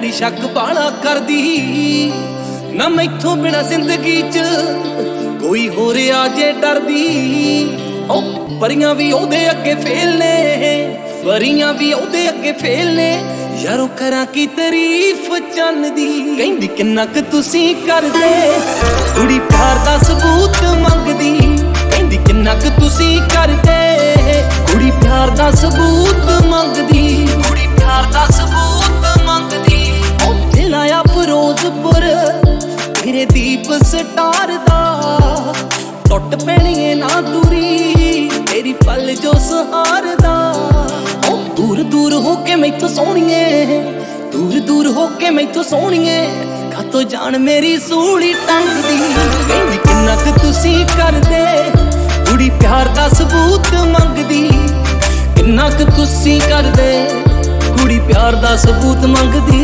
ਨੀ शक बाला करदी ना मैथों बिना जिंदगी च कोई होर आ जे डरदी। ओ परियां भी ओदे अगे फेल ने, परियां भी ओदे अगे फेल ने, यारो करा की तारीफ चन्न दी। कहंदी किन्ना क तुसीं करदे, कुड़ी प्यार दा सबूत मंगदी। कहंदी किन्ना क तुसीं करदे, कुड़ी प्यार दा सबूत मंगदी। कुड़ी प्यार दा सबूत मंगदी। ओ दिल आया फिरोजपुर तेरे दीप स्टार दा, टुट पैणी ना दूरी तेरी पल जो सहार दा। ओ दूर दूर होके मैथों सोहणीए, दूर दूर होके मैथों सोहणीए, कातों जान मेरी सूली टंगदी। कहंदी किन्ना क तुसीं करदे, कुड़ी प्यार दा सबूत मंगदी। किन्ना क तुसीं करदे, कुड़ी प्यार दा सबूत मंगदी।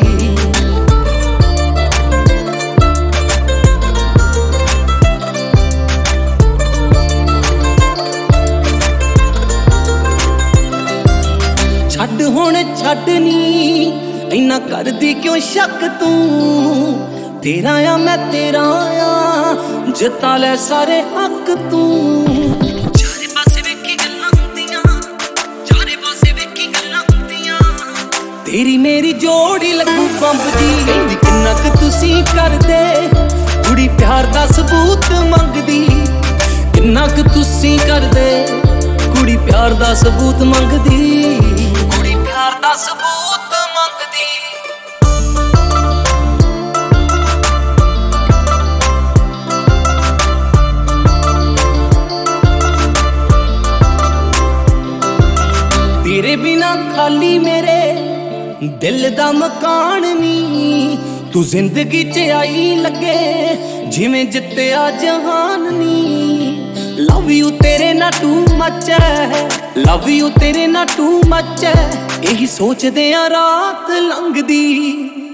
छड्ड हुण छड्ड नी इन्ना करदी क्यों शक तू, तेरा आ मैं तेरा आ जिता लै सारे हक तू। चारे पासे वेखी गल्लां हुंदियां, चारे पासे वेखी गल्लां हुंदियां, तेरी मेरी जोड़ी लगू बंब दी। कहंदी किन्ना क तुसीं करदे, कुड़ी प्यार दा सबूत मंगदी। किन्ना क तुसीं करदे, कुड़ी प्यार दा सबूत मंगदी। कुड़ी प्यार दा सबूत मंगदी। तेरे बिना खाली मेरे दिल दा मकान नी, तू जिंदगी च आई लगे जिवें जित्तिया जहान नी। लव यू तेरे ना टू मच है, लव यू तेरे ना टू मच है, यही सोचदे आ रात लंघदी।